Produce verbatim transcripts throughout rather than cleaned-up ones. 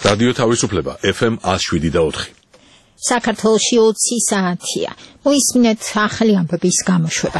რადიო თავისუფლება F M one oh seven და four. საქართველოში ოცი საათია. მოისმინეთ ახალი ამბების გამოშვება.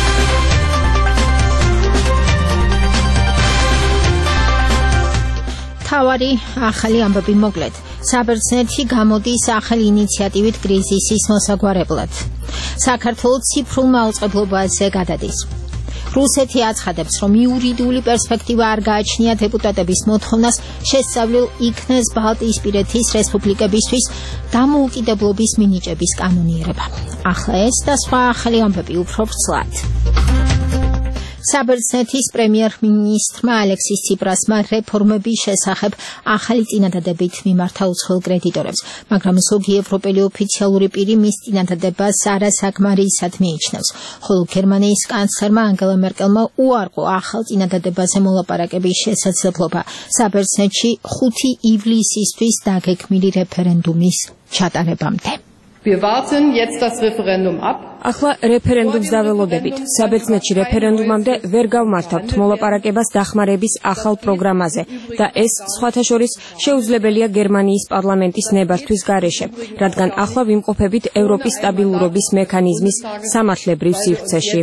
თავარი ახალი ამბები მოკლედ. საბერძნეთი გამოდის ახალი ინიციატივით კრიზისის მოსაგვარებლად. საქართველოს ციფრულ მაუწყებლობაზე გადადის. რუსეთი აცხადებს, რომ იურიდიული პერსპექტივა არ გააჩნია დეპუტატების მოთხოვნას შესწავლილ იქნეს ბალტიისპირეთის რესპუბლიკებისთვის დამოუკიდებლობის მინიჭების კანონიერება. ახლა ეს და სხვა ახალი ამბები უფრო ვრცლად. საბერძნეთის პრემიერ-მინისტრმა ალექსის ციპრასმა რეფორმების შესახებ ახალი წინადადებით მიმართა უცხოელ კრედიტორებს, მაგრამ ზოგი ევროპელი ოფიციალური პირი მის წინადადებას არასაკმარისად მიიჩნევს, ხოლო გერმანიის კანცლერმა ანგელა მერკელმა უარყო ახალ წინადადებაზე მოლაპარაკების შესაძლებლობა საბერძნეთში ხუთი ივლისისთვის დაგეგმილი რეფერენდუმის ჩატარებამდე. Wir warten jetzt das Referendum ab. ახლა რეფერენდუმს დაველოდებით. საბერძნეთში რეფერენდუმამდე ვერ გავმართავთ მოლაპარაკებას დახმარების ახალ პროგრამაზე და ეს სხვათა შორის შეუძლებელია გერმანიის პარლამენტის ნებართვის გარეშე, რადგან ახლა ვიმყოფებით ევროპის სტაბილურობის მექანიზმის სამართლებრივ სივრცეში.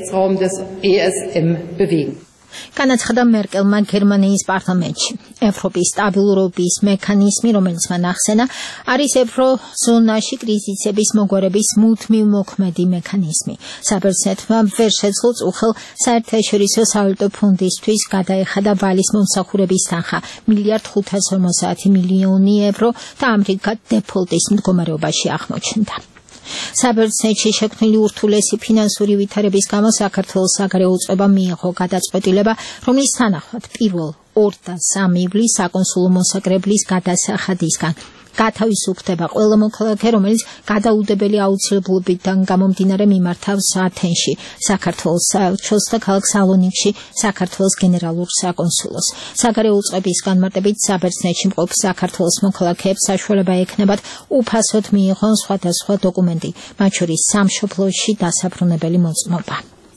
განაცხადა მერკელმა გერმანიის პარლამენტში. ევროპის სტაბილურობის მექანიზმი, რომელიც მან ახსენა, არის ევროზონაში კრიზისების მოგვარების მუდმივ მოქმედი მექანიზმი. საბერძნეთმა ვერ შეძლო წუხელ საერთაშორისო სავალუტო ფონდისთვის გადაეხადა ვალის მომსახურების თანხა მილიარდ ხუთას ორმოცდაათი მილიონი ევრო და ამრიგად დეფოლტის მდგომარეობაში აღმოჩნდა. საბერძნეთში შექმნილი ურთულესი ფინანსური ვითარების გამო საქართველოს საგარეო უწყებამ მიიღო გადაწყვეტილება, რომლის თანახმად პირველ ორ და სამი ივლისს საკონსულო მოსაკრებლის გადასახადისგან გათავისუფლდება ყველა მოქალაქე, რომელიც გადაუდებელი აუცილებლობიდან გამომდინარე მიმართავს ათენში, საქართველოს საელჩოს და ქალაქ სალონიკში საქართველოს გენერალურ საკონსულოს. საგარეო უწყების განმარტებით საბერძნეთში მყოფ საქართველოს მოქალაქეებს საშუალება ექნებათ უფასოდ მიიღონ სხვადასხვა დოკუმენტი, მათ შორის სამშობლოში დასაბრუნებელი მოწმობა.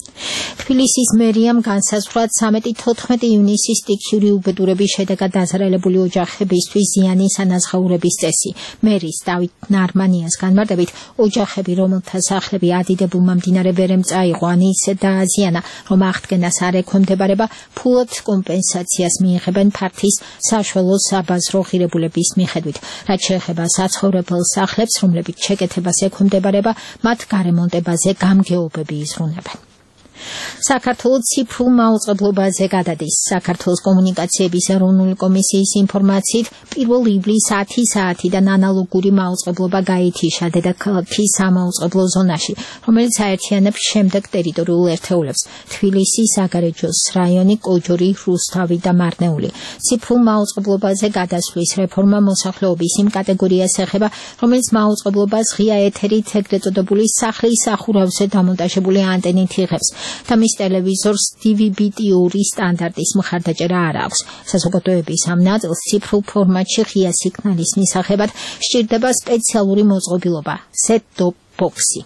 თბილისის მერიამ განსაზღვრა ცამეტი თოთხმეტი ივნისის სტიქიური უბედურების შედეგად დაზარალებული ოჯახებისთვის ზიანის ანაზღაურების წესი. მერის დავით ნარმანიას განმარტებით, ოჯახები, რომელთა სახლები ადიდებულმა მდინარე ვერემ წაიღო ან ისე დააზიანა, რომ აღდგენას არ ექვემდებარება, ფულად კომპენსაციას მიიღებენ ფართის საშუალო საბაზრო ღირებულების მიხედვით. რაც შეეხება საცხოვრებელ სახლებს, რომლებიც შეკეთებას ექვემდებარება, მათ გარემონტებაზე გამგეობები იზრუნებენ. საქართველოს ციფრულ მაუწყებლობაზე გადადის. საქართველოს კომუნიკაციების ეროვნული კომისიის ინფორმაციით პირველ ივლისს ათი საათიდან ანალოგური მაუწყებლობა გაითიშა დედაქალაქის სამაუწყებლო ზონაში, რომელიც აერთიანებს შემდეგ ტერიტორიულ ერთეულებს: თბილისი, საგარეჯოს რაიონი, კოჯორი, რუსთავი და მარნეული. ციფრულ მაუწყებლობაზე გადასვლის რეფორმა მოსახლეობის იმ კატეგორიას ეხება, რომელიც მაუწყებლობას ღია ეთერით ეგრეთ წოდებული სახლის სახურავზე დამონტაჟებული ანტენით იღებს და მის ტელევიზორს D V B T ორი სტანდარტის მხარდაჭერა არ აქვს. საზოგადოების ამ ნაწილს ციფრულ ფორმატში ღია სიგნალის მისაღებად სჭირდება სპეციალური მოწყობილობა set-top box-ი.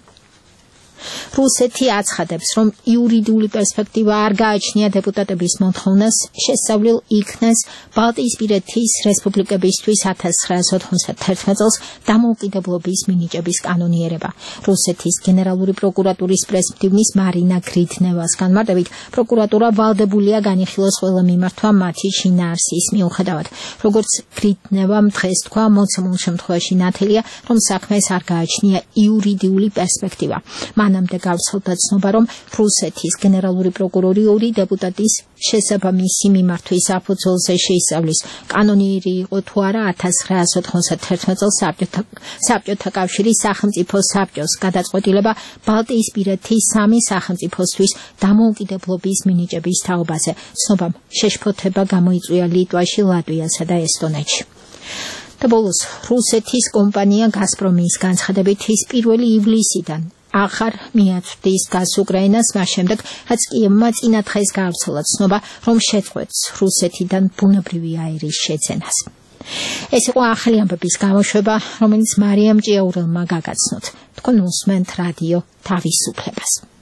რუსეთი აცხადებს, რომ იურიდიული პერსპექტივა არ გააჩნია დეპუტატების მოთხოვნას შესწავლილ იქნეს ბალტიისპირეთის რესპუბლიკებისთვის ათას ცხრაასი ოთხმოცდაათი წელს დამოუკიდებლობის მინიჭების კანონიერება. რუსეთის გენერალური პროკურატურის პრესმდივნის მარინა გრიდნევას განმარტებით, პროკურატურა ვალდებულია განიხილოს ყველა მიმართვა მათი შინაარსის მიუხედავად. როგორც გრიდნევამ დღეს თქვა, მოცემულ შემთხვევაში ნათელია, რომ საქმეს არ გააჩნია იურიდიული პერსპექტივა. მანამდე გავრცელდა ცნობა, რომ რუსეთის გენერალური პროკურორი ორი დეპუტატის შესაბამისი მიმართვის საფუძველზე შეისწავლის. კანონიერი იყო თუ არა ათას ცხრაასი ოთხმოცდაათი წელს საბჭოთა კავშირის სახელმწიფო საბჭოს გადაწყვეტილება ბალტიისპირეთის სამი სახელმწიფოსთვის დამოუკიდებლობის მინიჭების თაობაზე. ცნობამ შეშფოთება გამოიწვია ლიტვაში, ლატვიასა და ესტონეთში. და ბოლოს რუსეთის კომპანია გაზპრომის განცხადებით ის პირველი ივლისიდან აღარ მიაწვდის გაზს უკრაინას, მას შემდეგ, რაც კიევმა წინა დღეს გაავრცელა ცნობა, რომ შეწყვეტს რუსეთიდან ბუნებრივი აირის შეძენას. ეს იყო ახალი ამბების გამოშვება, რომელიც მარიამ ჭიაურელმა გაგაცნოთ. თქვენ უსმენთ რადიო თავისუფლებას.